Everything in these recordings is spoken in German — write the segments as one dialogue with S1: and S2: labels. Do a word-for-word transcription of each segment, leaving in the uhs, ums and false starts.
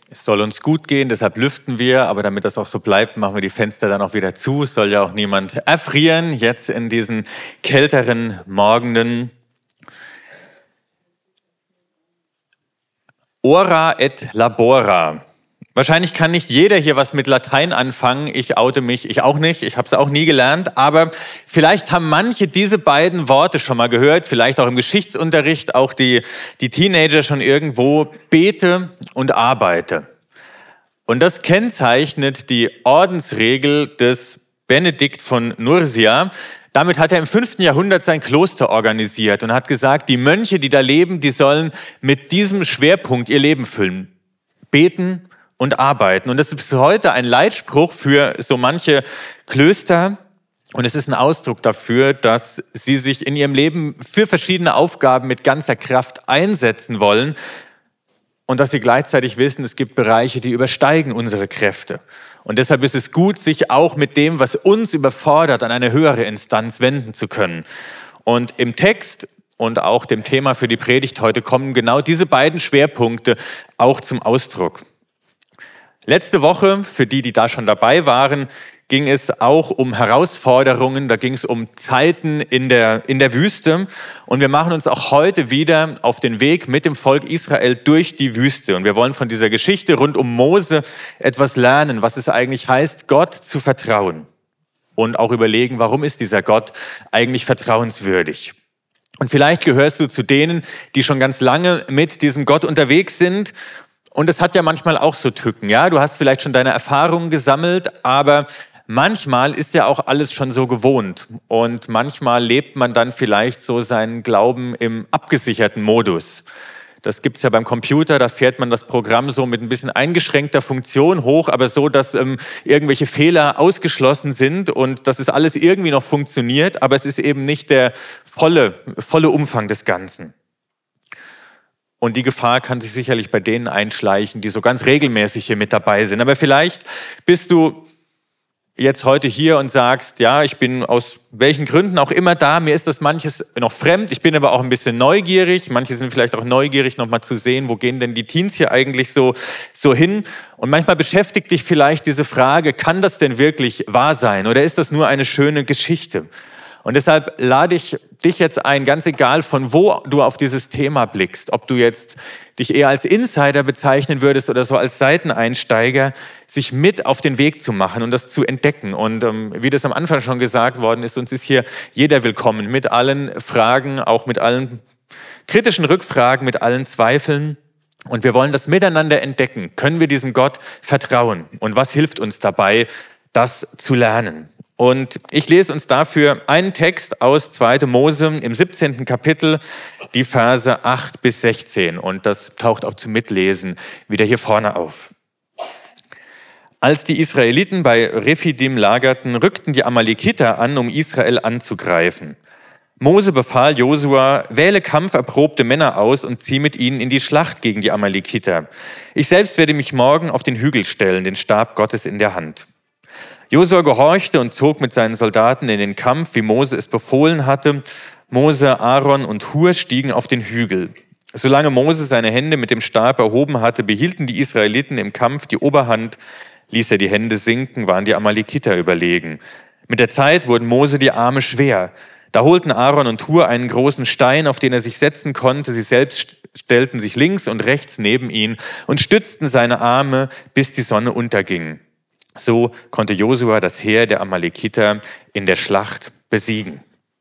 S1: Es soll uns gut gehen, deshalb lüften wir, aber damit das auch so bleibt, machen wir die Fenster dann auch wieder zu. Es soll ja auch niemand erfrieren, jetzt in diesen kälteren Morgenden. Ora et labora. Wahrscheinlich kann nicht jeder hier was mit Latein anfangen. Ich oute mich, ich auch nicht. Ich habe es auch nie gelernt. Aber vielleicht haben manche diese beiden Worte schon mal gehört. Vielleicht auch im Geschichtsunterricht, auch die, die Teenager schon irgendwo. Bete und arbeite. Und das kennzeichnet die Ordensregel des Benedikt von Nursia. Damit hat er im fünften Jahrhundert sein Kloster organisiert und hat gesagt, die Mönche, die da leben, die sollen mit diesem Schwerpunkt ihr Leben füllen. Beten und arbeiten. Und das ist bis heute ein Leitspruch für so manche Klöster. Und es ist ein Ausdruck dafür, dass sie sich in ihrem Leben für verschiedene Aufgaben mit ganzer Kraft einsetzen wollen. Und dass sie gleichzeitig wissen, es gibt Bereiche, die übersteigen unsere Kräfte. Und deshalb ist es gut, sich auch mit dem, was uns überfordert, an eine höhere Instanz wenden zu können. Und im Text und auch dem Thema für die Predigt heute kommen genau diese beiden Schwerpunkte auch zum Ausdruck. Letzte Woche, für die, die da schon dabei waren, ging es auch um Herausforderungen, da ging es um Zeiten in der, in der Wüste. Und wir machen uns auch heute wieder auf den Weg mit dem Volk Israel durch die Wüste. Und wir wollen von dieser Geschichte rund um Mose etwas lernen, was es eigentlich heißt, Gott zu vertrauen. Und auch überlegen, warum ist dieser Gott eigentlich vertrauenswürdig? Und vielleicht gehörst du zu denen, die schon ganz lange mit diesem Gott unterwegs sind. Und es hat ja manchmal auch so Tücken, ja. Du hast vielleicht schon deine Erfahrungen gesammelt, aber manchmal ist ja auch alles schon so gewohnt. Und manchmal lebt man dann vielleicht so seinen Glauben im abgesicherten Modus. Das gibt's ja beim Computer, da fährt man das Programm so mit ein bisschen eingeschränkter Funktion hoch, aber so, dass ähm, irgendwelche Fehler ausgeschlossen sind und dass es alles irgendwie noch funktioniert, aber es ist eben nicht der volle, volle Umfang des Ganzen. Und die Gefahr kann sich sicherlich bei denen einschleichen, die so ganz regelmäßig hier mit dabei sind. Aber vielleicht bist du jetzt heute hier und sagst, ja, ich bin aus welchen Gründen auch immer da, mir ist das manches noch fremd, ich bin aber auch ein bisschen neugierig, manche sind vielleicht auch neugierig, nochmal zu sehen, wo gehen denn die Teens hier eigentlich so, so hin? Und manchmal beschäftigt dich vielleicht diese Frage, kann das denn wirklich wahr sein oder ist das nur eine schöne Geschichte? Und deshalb lade ich dich jetzt ein, ganz egal von wo du auf dieses Thema blickst, ob du jetzt dich eher als Insider bezeichnen würdest oder so als Seiteneinsteiger, sich mit auf den Weg zu machen und das zu entdecken. Und ähm, wie das am Anfang schon gesagt worden ist, uns ist hier jeder willkommen mit allen Fragen, auch mit allen kritischen Rückfragen, mit allen Zweifeln. Und wir wollen das miteinander entdecken. Können wir diesem Gott vertrauen? Und was hilft uns dabei, das zu lernen? Und ich lese uns dafür einen Text aus zweiten Mose im siebzehnten Kapitel, die Verse acht bis sechzehn. Und das taucht auch zum Mitlesen wieder hier vorne auf. Als die Israeliten bei Rephidim lagerten, rückten die Amalekiter an, um Israel anzugreifen. Mose befahl Josua, wähle kampferprobte Männer aus und zieh mit ihnen in die Schlacht gegen die Amalekiter. Ich selbst werde mich morgen auf den Hügel stellen, den Stab Gottes in der Hand. Josua gehorchte und zog mit seinen Soldaten in den Kampf, wie Mose es befohlen hatte. Mose, Aaron und Hur stiegen auf den Hügel. Solange Mose seine Hände mit dem Stab erhoben hatte, behielten die Israeliten im Kampf die Oberhand. Ließ er die Hände sinken, waren die Amalekiter überlegen. Mit der Zeit wurden Mose die Arme schwer. Da holten Aaron und Hur einen großen Stein, auf den er sich setzen konnte. Sie selbst stellten sich links und rechts neben ihn und stützten seine Arme, bis die Sonne unterging. So konnte Josua das Heer der Amalekiter in der Schlacht besiegen.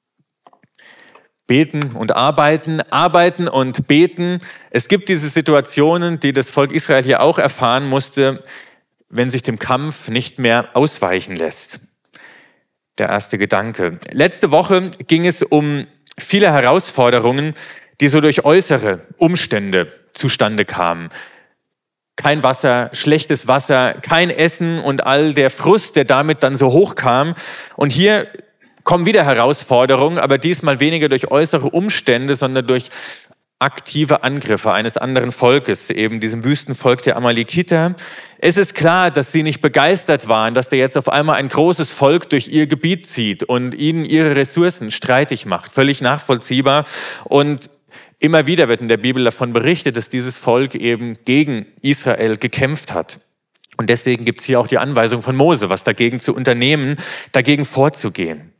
S1: Beten und arbeiten, arbeiten und beten. Es gibt diese Situationen, die das Volk Israel hier auch erfahren musste, wenn sich dem Kampf nicht mehr ausweichen lässt. Der erste Gedanke. Letzte Woche ging es um viele Herausforderungen, die so durch äußere Umstände zustande kamen. Kein Wasser, schlechtes Wasser, kein Essen und all der Frust, der damit dann so hochkam. Und hier kommen wieder Herausforderungen, aber diesmal weniger durch äußere Umstände, sondern durch aktive Angriffe eines anderen Volkes, eben diesem Wüstenvolk der Amalekiter. Es ist klar, dass sie nicht begeistert waren, dass da jetzt auf einmal ein großes Volk durch ihr Gebiet zieht und ihnen ihre Ressourcen streitig macht. Völlig nachvollziehbar. Und Immer wieder wird in der Bibel davon berichtet, dass dieses Volk eben gegen Israel gekämpft hat. Und deswegen gibt es hier auch die Anweisung von Mose, was dagegen zu unternehmen, dagegen vorzugehen.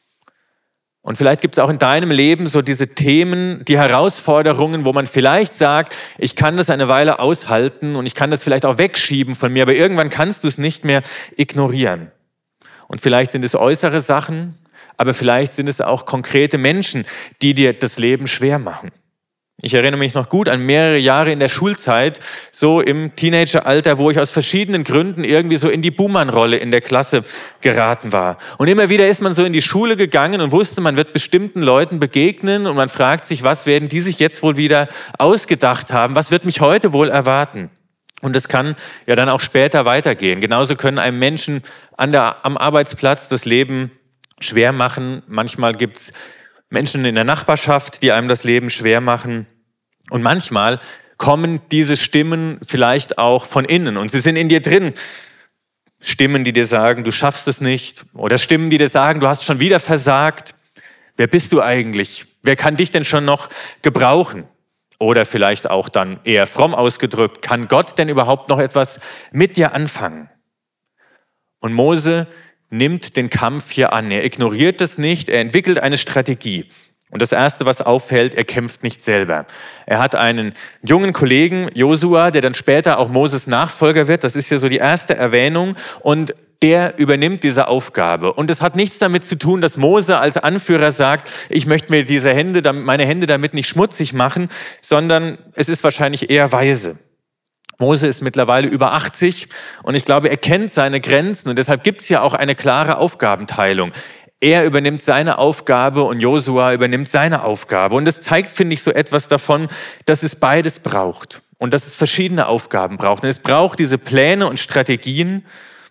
S1: Und vielleicht gibt es auch in deinem Leben so diese Themen, die Herausforderungen, wo man vielleicht sagt, ich kann das eine Weile aushalten und ich kann das vielleicht auch wegschieben von mir, aber irgendwann kannst du es nicht mehr ignorieren. Und vielleicht sind es äußere Sachen, aber vielleicht sind es auch konkrete Menschen, die dir das Leben schwer machen. Ich erinnere mich noch gut an mehrere Jahre in der Schulzeit, so im Teenageralter, wo ich aus verschiedenen Gründen irgendwie so in die Buhmann-Rolle in der Klasse geraten war. Und immer wieder ist man so in die Schule gegangen und wusste, man wird bestimmten Leuten begegnen und man fragt sich, was werden die sich jetzt wohl wieder ausgedacht haben? Was wird mich heute wohl erwarten? Und es kann ja dann auch später weitergehen. Genauso können einem Menschen an der, am Arbeitsplatz das Leben schwer machen. Manchmal gibt's Menschen in der Nachbarschaft, die einem das Leben schwer machen. Und manchmal kommen diese Stimmen vielleicht auch von innen und sie sind in dir drin. Stimmen, die dir sagen, du schaffst es nicht. Oder Stimmen, die dir sagen, du hast schon wieder versagt. Wer bist du eigentlich? Wer kann dich denn schon noch gebrauchen? Oder vielleicht auch dann eher fromm ausgedrückt, kann Gott denn überhaupt noch etwas mit dir anfangen? Und Mose nimmt den Kampf hier an. Er ignoriert es nicht, er entwickelt eine Strategie. Und das Erste, was auffällt, er kämpft nicht selber. Er hat einen jungen Kollegen, Josua, der dann später auch Moses Nachfolger wird. Das ist ja so die erste Erwähnung. Und der übernimmt diese Aufgabe. Und es hat nichts damit zu tun, dass Mose als Anführer sagt, ich möchte mir diese Hände, meine Hände damit nicht schmutzig machen, sondern es ist wahrscheinlich eher weise. Mose ist mittlerweile über achtzig und ich glaube, er kennt seine Grenzen und deshalb gibt es ja auch eine klare Aufgabenteilung. Er übernimmt seine Aufgabe und Josua übernimmt seine Aufgabe. Und das zeigt, finde ich, so etwas davon, dass es beides braucht und dass es verschiedene Aufgaben braucht. Und es braucht diese Pläne und Strategien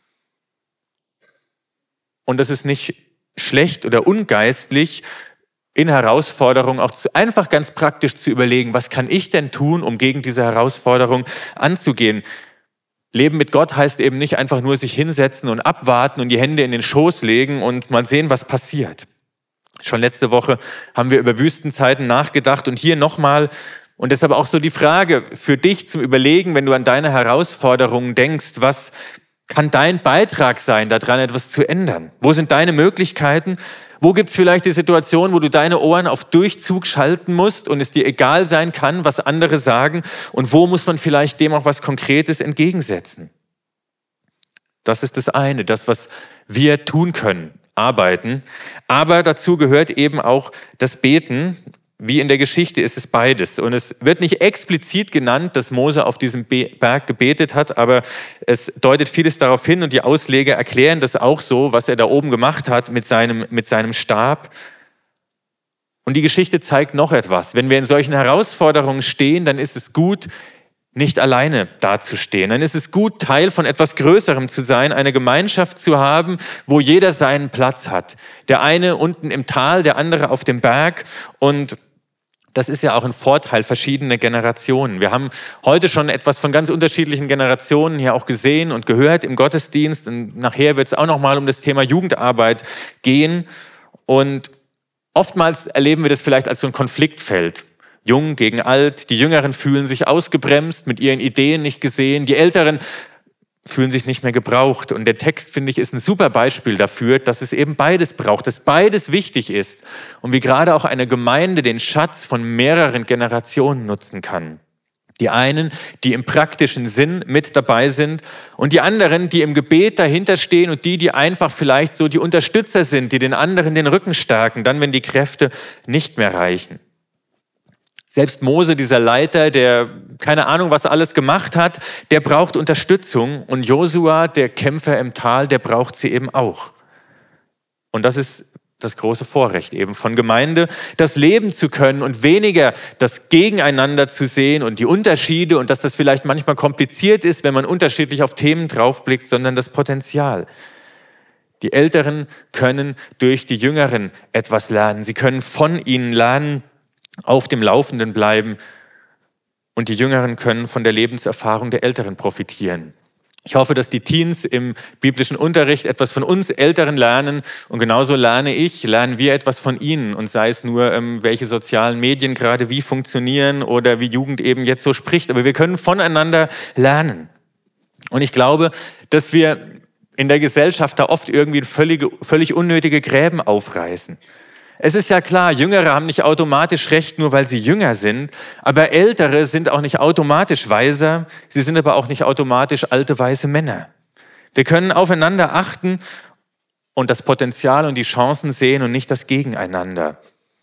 S1: und das ist nicht schlecht oder ungeistlich, in Herausforderungen auch zu, einfach ganz praktisch zu überlegen, was kann ich denn tun, um gegen diese Herausforderung anzugehen. Leben mit Gott heißt eben nicht einfach nur sich hinsetzen und abwarten und die Hände in den Schoß legen und mal sehen, was passiert. Schon letzte Woche haben wir über Wüstenzeiten nachgedacht und hier nochmal. Und deshalb auch so die Frage für dich zum Überlegen, wenn du an deine Herausforderungen denkst, was kann dein Beitrag sein, daran etwas zu ändern? Wo sind deine Möglichkeiten? Wo gibt es vielleicht die Situation, wo du deine Ohren auf Durchzug schalten musst und es dir egal sein kann, was andere sagen? Und wo muss man vielleicht dem auch was Konkretes entgegensetzen? Das ist das eine, das, was wir tun können, arbeiten. Aber dazu gehört eben auch das Beten. Wie in der Geschichte ist es beides. Und es wird nicht explizit genannt, dass Mose auf diesem Berg gebetet hat, aber es deutet vieles darauf hin und die Ausleger erklären das auch so, was er da oben gemacht hat mit seinem, mit seinem Stab. Und die Geschichte zeigt noch etwas. Wenn wir in solchen Herausforderungen stehen, dann ist es gut, nicht alleine dazustehen. Dann ist es gut, Teil von etwas Größerem zu sein, eine Gemeinschaft zu haben, wo jeder seinen Platz hat. Der eine unten im Tal, der andere auf dem Berg. Und das ist ja auch ein Vorteil verschiedener Generationen. Wir haben heute schon etwas von ganz unterschiedlichen Generationen hier auch gesehen und gehört im Gottesdienst. Und nachher wird es auch noch mal um das Thema Jugendarbeit gehen. Und oftmals erleben wir das vielleicht als so ein Konfliktfeld. Jung gegen alt, die Jüngeren fühlen sich ausgebremst, mit ihren Ideen nicht gesehen, die Älteren fühlen sich nicht mehr gebraucht. Und der Text, finde ich, ist ein super Beispiel dafür, dass es eben beides braucht, dass beides wichtig ist und wie gerade auch eine Gemeinde den Schatz von mehreren Generationen nutzen kann. Die einen, die im praktischen Sinn mit dabei sind und die anderen, die im Gebet dahinter stehen und die, die einfach vielleicht so die Unterstützer sind, die den anderen den Rücken stärken, dann, wenn die Kräfte nicht mehr reichen. Selbst Mose, dieser Leiter, der keine Ahnung, was er alles gemacht hat, der braucht Unterstützung. Und Josua, der Kämpfer im Tal, der braucht sie eben auch. Und das ist das große Vorrecht eben von Gemeinde, das leben zu können und weniger das Gegeneinander zu sehen und die Unterschiede und dass das vielleicht manchmal kompliziert ist, wenn man unterschiedlich auf Themen draufblickt, sondern das Potenzial. Die Älteren können durch die Jüngeren etwas lernen. Sie können von ihnen lernen, auf dem Laufenden bleiben und die Jüngeren können von der Lebenserfahrung der Älteren profitieren. Ich hoffe, dass die Teens im biblischen Unterricht etwas von uns Älteren lernen und genauso lerne ich, lernen wir etwas von ihnen und sei es nur, ähm, welche sozialen Medien gerade wie funktionieren oder wie Jugend eben jetzt so spricht. Aber wir können voneinander lernen. Und ich glaube, dass wir in der Gesellschaft da oft irgendwie völlig, völlig unnötige Gräben aufreißen. Es ist ja klar, Jüngere haben nicht automatisch Recht, nur weil sie jünger sind, aber Ältere sind auch nicht automatisch weiser, sie sind aber auch nicht automatisch alte, weise Männer. Wir können aufeinander achten und das Potenzial und die Chancen sehen und nicht das Gegeneinander.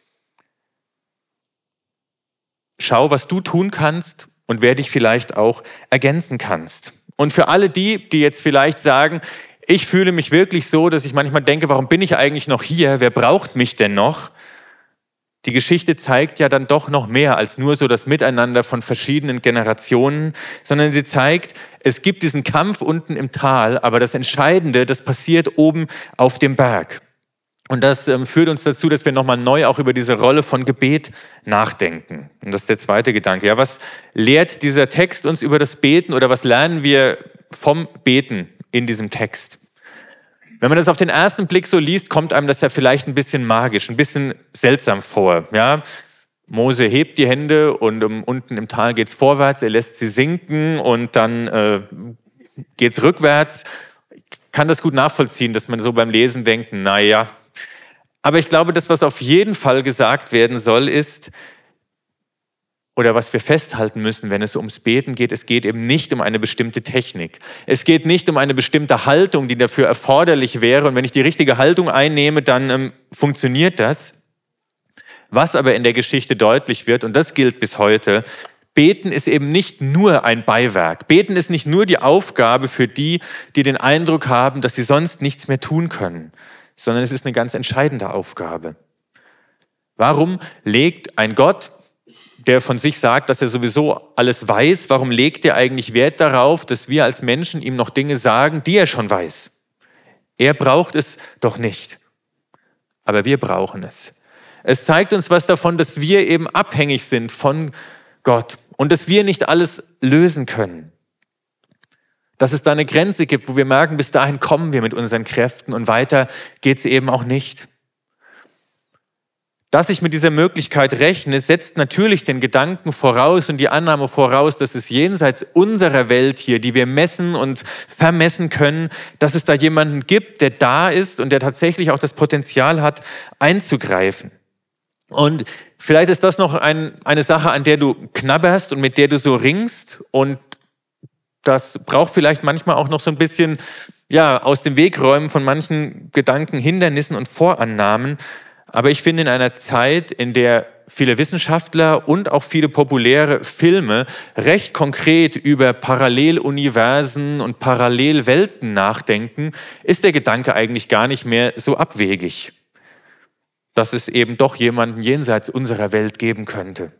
S1: Schau, was du tun kannst und wer dich vielleicht auch ergänzen kannst. Und für alle die, die jetzt vielleicht sagen, ich fühle mich wirklich so, dass ich manchmal denke, warum bin ich eigentlich noch hier? Wer braucht mich denn noch? Die Geschichte zeigt ja dann doch noch mehr als nur so das Miteinander von verschiedenen Generationen, sondern sie zeigt, es gibt diesen Kampf unten im Tal, aber das Entscheidende, das passiert oben auf dem Berg. Und das ähm, führt uns dazu, dass wir nochmal neu auch über diese Rolle von Gebet nachdenken. Und das ist der zweite Gedanke. Ja, was lehrt dieser Text uns über das Beten oder was lernen wir vom Beten in diesem Text? Wenn man das auf den ersten Blick so liest, kommt einem das ja vielleicht ein bisschen magisch, ein bisschen seltsam vor. Ja? Mose hebt die Hände und um, unten im Tal geht's vorwärts, er lässt sie sinken und dann äh, geht's rückwärts. Ich kann das gut nachvollziehen, dass man so beim Lesen denkt, naja. Aber ich glaube, das, was auf jeden Fall gesagt werden soll, ist, oder was wir festhalten müssen, wenn es ums Beten geht, es geht eben nicht um eine bestimmte Technik. Es geht nicht um eine bestimmte Haltung, die dafür erforderlich wäre. Und wenn ich die richtige Haltung einnehme, dann ähm, funktioniert das. Was aber in der Geschichte deutlich wird, und das gilt bis heute, Beten ist eben nicht nur ein Beiwerk. Beten ist nicht nur die Aufgabe für die, die den Eindruck haben, dass sie sonst nichts mehr tun können, sondern es ist eine ganz entscheidende Aufgabe. Warum legt ein Gott, der von sich sagt, dass er sowieso alles weiß, warum legt er eigentlich Wert darauf, dass wir als Menschen ihm noch Dinge sagen, die er schon weiß? Er braucht es doch nicht, aber wir brauchen es. Es zeigt uns was davon, dass wir eben abhängig sind von Gott und dass wir nicht alles lösen können. Dass es da eine Grenze gibt, wo wir merken, bis dahin kommen wir mit unseren Kräften und weiter geht es eben auch nicht. Dass ich mit dieser Möglichkeit rechne, setzt natürlich den Gedanken voraus und die Annahme voraus, dass es jenseits unserer Welt hier, die wir messen und vermessen können, dass es da jemanden gibt, der da ist und der tatsächlich auch das Potenzial hat, einzugreifen. Und vielleicht ist das noch ein, eine Sache, an der du knabberst und mit der du so ringst und das braucht vielleicht manchmal auch noch so ein bisschen ja, aus dem Weg räumen von manchen Gedanken, Hindernissen und Vorannahmen. Aber ich finde, in einer Zeit, in der viele Wissenschaftler und auch viele populäre Filme recht konkret über Paralleluniversen und Parallelwelten nachdenken, ist der Gedanke eigentlich gar nicht mehr so abwegig, dass es eben doch jemanden jenseits unserer Welt geben könnte.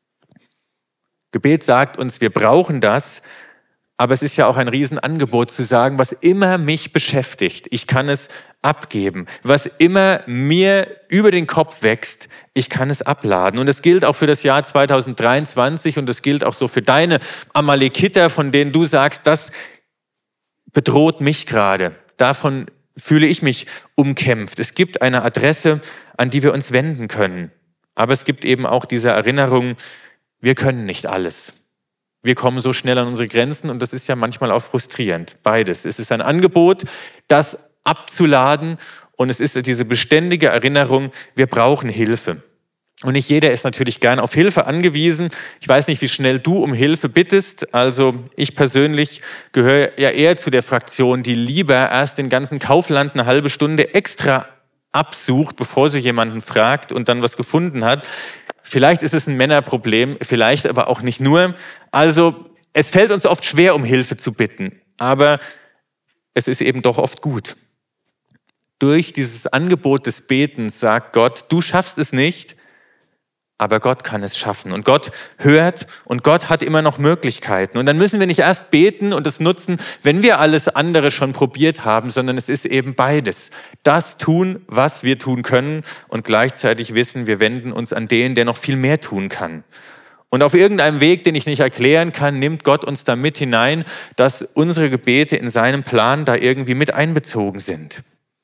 S1: Gebet sagt uns, wir brauchen das, aber es ist ja auch ein Riesenangebot zu sagen, was immer mich beschäftigt, ich kann es abgeben. Was immer mir über den Kopf wächst, ich kann es abladen. Und das gilt auch für das Jahr zweitausenddreiundzwanzig und das gilt auch so für deine Amalekiter, von denen du sagst, das bedroht mich gerade. Davon fühle ich mich umkämpft. Es gibt eine Adresse, an die wir uns wenden können. Aber es gibt eben auch diese Erinnerung, wir können nicht alles. Wir kommen so schnell an unsere Grenzen und das ist ja manchmal auch frustrierend. Beides. Es ist ein Angebot, das abzuladen und es ist diese beständige Erinnerung, wir brauchen Hilfe. Und nicht jeder ist natürlich gern auf Hilfe angewiesen. Ich weiß nicht, wie schnell du um Hilfe bittest. Also ich persönlich gehöre ja eher zu der Fraktion, die lieber erst den ganzen Kaufland eine halbe Stunde extra absucht, bevor sie jemanden fragt und dann was gefunden hat. Vielleicht ist es ein Männerproblem, vielleicht aber auch nicht nur. Also es fällt uns oft schwer, um Hilfe zu bitten, aber es ist eben doch oft gut. Durch dieses Angebot des Betens sagt Gott, du schaffst es nicht, aber Gott kann es schaffen. Und Gott hört und Gott hat immer noch Möglichkeiten. Und dann müssen wir nicht erst beten und es nutzen, wenn wir alles andere schon probiert haben, sondern es ist eben beides. Das tun, was wir tun können und gleichzeitig wissen, wir wenden uns an den, der noch viel mehr tun kann. Und auf irgendeinem Weg, den ich nicht erklären kann, nimmt Gott uns da mit hinein, dass unsere Gebete in seinem Plan da irgendwie mit einbezogen sind.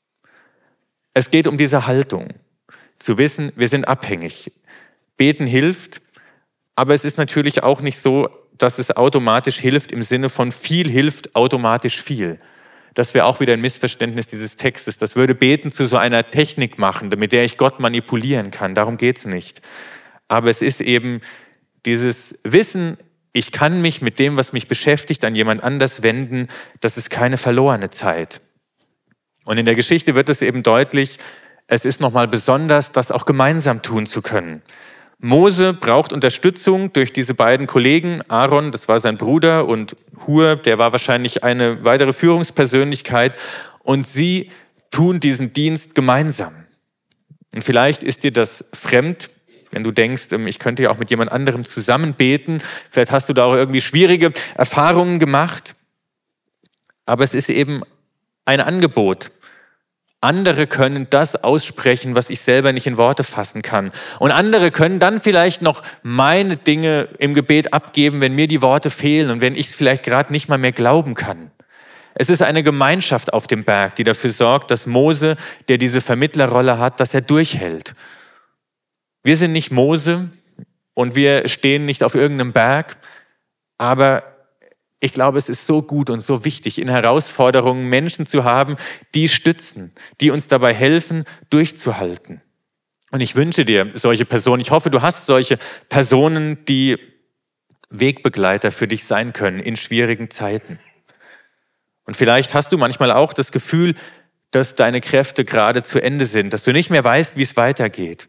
S1: Es geht um diese Haltung, zu wissen, wir sind abhängig. Beten hilft, aber es ist natürlich auch nicht so, dass es automatisch hilft im Sinne von viel hilft automatisch viel. Das wäre auch wieder ein Missverständnis dieses Textes. Das würde Beten zu so einer Technik machen, mit der ich Gott manipulieren kann. Darum geht es nicht. Aber es ist eben dieses Wissen, ich kann mich mit dem, was mich beschäftigt, an jemand anders wenden. Das ist keine verlorene Zeit. Und in der Geschichte wird es eben deutlich, es ist nochmal besonders, das auch gemeinsam tun zu können. Mose braucht Unterstützung durch diese beiden Kollegen. Aaron, das war sein Bruder, und Hur, der war wahrscheinlich eine weitere Führungspersönlichkeit. Und sie tun diesen Dienst gemeinsam. Und vielleicht ist dir das fremd, wenn du denkst, ich könnte ja auch mit jemand anderem zusammen beten. Vielleicht hast du da auch irgendwie schwierige Erfahrungen gemacht. Aber es ist eben ein Angebot. Andere können das aussprechen, was ich selber nicht in Worte fassen kann. Und andere können dann vielleicht noch meine Dinge im Gebet abgeben, wenn mir die Worte fehlen und wenn ich es vielleicht gerade nicht mal mehr glauben kann. Es ist eine Gemeinschaft auf dem Berg, die dafür sorgt, dass Mose, der diese Vermittlerrolle hat, dass er durchhält. Wir sind nicht Mose und wir stehen nicht auf irgendeinem Berg, aber ich glaube, es ist so gut und so wichtig, in Herausforderungen Menschen zu haben, die stützen, die uns dabei helfen, durchzuhalten. Und ich wünsche dir solche Personen. Ich hoffe, du hast solche Personen, die Wegbegleiter für dich sein können in schwierigen Zeiten. Und vielleicht hast du manchmal auch das Gefühl, dass deine Kräfte gerade zu Ende sind, dass du nicht mehr weißt, wie es weitergeht.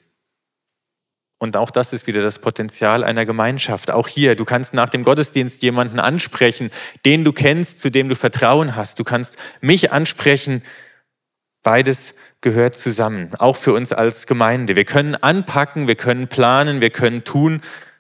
S1: Und auch das ist wieder das Potenzial einer Gemeinschaft. Auch hier, du kannst nach dem Gottesdienst jemanden ansprechen, den du kennst, zu dem du Vertrauen hast. Du kannst mich ansprechen. Beides gehört zusammen, auch für uns als Gemeinde. Wir können anpacken, wir können planen, wir können tun.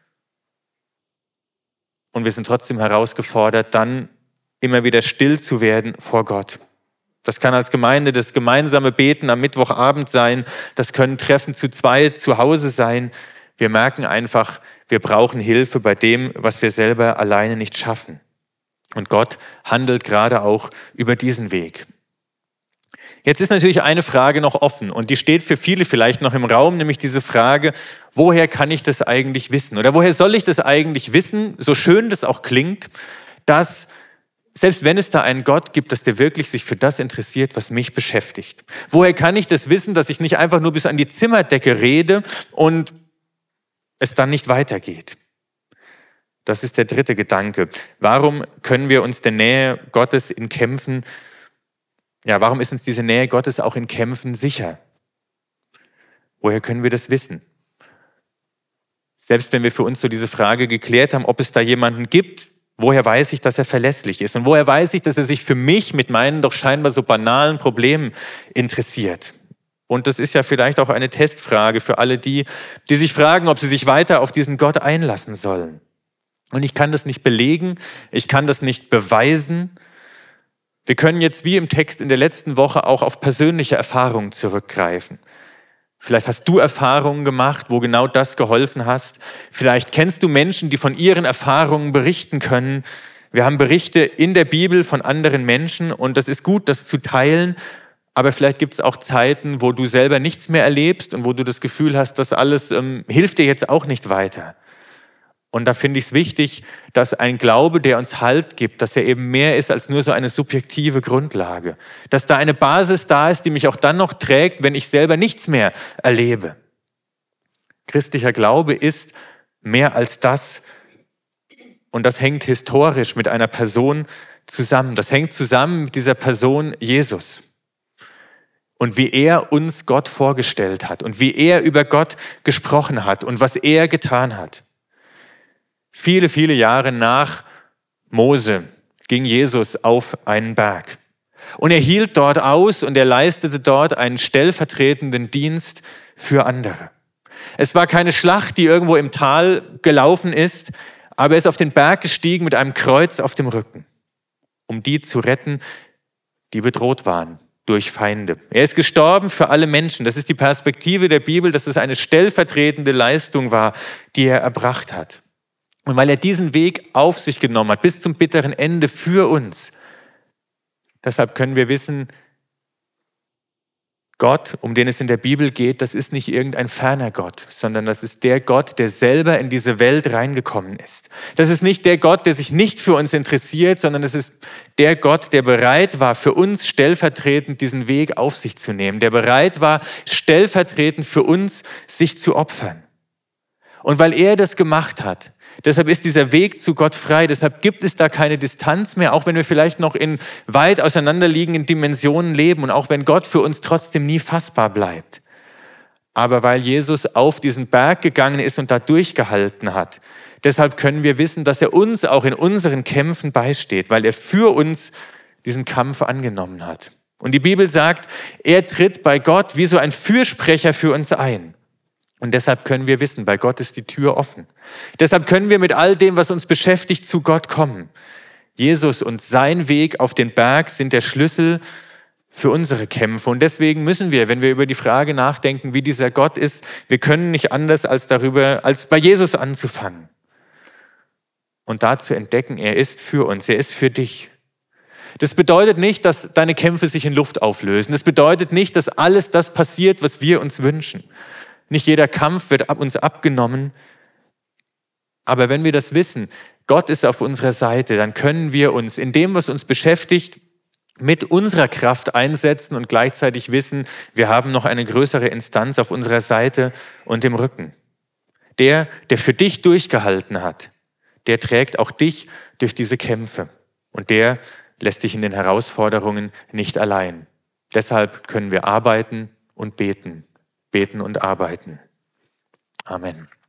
S1: Und wir sind trotzdem herausgefordert, dann immer wieder still zu werden vor Gott. Das kann als Gemeinde das gemeinsame Beten am Mittwochabend sein. Das können Treffen zu zweit zu Hause sein. Wir merken einfach, wir brauchen Hilfe bei dem, was wir selber alleine nicht schaffen. Und Gott handelt gerade auch über diesen Weg. Jetzt ist natürlich eine Frage noch offen und die steht für viele vielleicht noch im Raum, nämlich diese Frage, woher kann ich das eigentlich wissen? Oder woher soll ich das eigentlich wissen, so schön das auch klingt, dass selbst wenn es da einen Gott gibt, dass der wirklich sich für das interessiert, was mich beschäftigt. Woher kann ich das wissen, dass ich nicht einfach nur bis an die Zimmerdecke rede und es dann nicht weitergeht? Das ist der dritte Gedanke. Warum können wir uns der Nähe Gottes in Kämpfen, ja, warum ist uns diese Nähe Gottes auch in Kämpfen sicher? Woher können wir das wissen? Selbst wenn wir für uns so diese Frage geklärt haben, ob es da jemanden gibt, woher weiß ich, dass er verlässlich ist? Und woher weiß ich, dass er sich für mich mit meinen doch scheinbar so banalen Problemen interessiert? Und das ist ja vielleicht auch eine Testfrage für alle die, die sich fragen, ob sie sich weiter auf diesen Gott einlassen sollen. Und ich kann das nicht belegen, ich kann das nicht beweisen. Wir können jetzt wie im Text in der letzten Woche auch auf persönliche Erfahrungen zurückgreifen. Vielleicht hast du Erfahrungen gemacht, wo genau das geholfen hast. Vielleicht kennst du Menschen, die von ihren Erfahrungen berichten können. Wir haben Berichte in der Bibel von anderen Menschen und das ist gut, das zu teilen. Aber vielleicht gibt es auch Zeiten, wo du selber nichts mehr erlebst und wo du das Gefühl hast, das alles ähm, hilft dir jetzt auch nicht weiter. Und da finde ich es wichtig, dass ein Glaube, der uns Halt gibt, dass er eben mehr ist als nur so eine subjektive Grundlage. Dass da eine Basis da ist, die mich auch dann noch trägt, wenn ich selber nichts mehr erlebe. Christlicher Glaube ist mehr als das. Und das hängt historisch mit einer Person zusammen. Das hängt zusammen mit dieser Person Jesus. Und wie er uns Gott vorgestellt hat und wie er über Gott gesprochen hat und was er getan hat. Viele, viele Jahre nach Mose ging Jesus auf einen Berg. Und er hielt dort aus und er leistete dort einen stellvertretenden Dienst für andere. Es war keine Schlacht, die irgendwo im Tal gelaufen ist, aber er ist auf den Berg gestiegen mit einem Kreuz auf dem Rücken, um die zu retten, die bedroht waren durch Feinde. Er ist gestorben für alle Menschen. Das ist die Perspektive der Bibel, dass es eine stellvertretende Leistung war, die er erbracht hat. Und weil er diesen Weg auf sich genommen hat, bis zum bitteren Ende für uns, deshalb können wir wissen, Gott, um den es in der Bibel geht, das ist nicht irgendein ferner Gott, sondern das ist der Gott, der selber in diese Welt reingekommen ist. Das ist nicht der Gott, der sich nicht für uns interessiert, sondern es ist der Gott, der bereit war, für uns stellvertretend diesen Weg auf sich zu nehmen, der bereit war, stellvertretend für uns sich zu opfern. Und weil er das gemacht hat, deshalb ist dieser Weg zu Gott frei, deshalb gibt es da keine Distanz mehr, auch wenn wir vielleicht noch in weit auseinanderliegenden Dimensionen leben und auch wenn Gott für uns trotzdem nie fassbar bleibt. Aber weil Jesus auf diesen Berg gegangen ist und da durchgehalten hat, deshalb können wir wissen, dass er uns auch in unseren Kämpfen beisteht, weil er für uns diesen Kampf angenommen hat. Und die Bibel sagt, er tritt bei Gott wie so ein Fürsprecher für uns ein. Und deshalb können wir wissen, bei Gott ist die Tür offen. Deshalb können wir mit all dem, was uns beschäftigt, zu Gott kommen. Jesus und sein Weg auf den Berg sind der Schlüssel für unsere Kämpfe. Und deswegen müssen wir, wenn wir über die Frage nachdenken, wie dieser Gott ist, wir können nicht anders als darüber, als bei Jesus anzufangen. Und da zu entdecken, er ist für uns, er ist für dich. Das bedeutet nicht, dass deine Kämpfe sich in Luft auflösen. Das bedeutet nicht, dass alles das passiert, was wir uns wünschen. Nicht jeder Kampf wird ab uns abgenommen. Aber wenn wir das wissen, Gott ist auf unserer Seite, dann können wir uns in dem, was uns beschäftigt, mit unserer Kraft einsetzen und gleichzeitig wissen, wir haben noch eine größere Instanz auf unserer Seite und im Rücken. Der, der für dich durchgehalten hat, der trägt auch dich durch diese Kämpfe. Und der lässt dich in den Herausforderungen nicht allein. Deshalb können wir arbeiten und beten. Beten und arbeiten. Amen.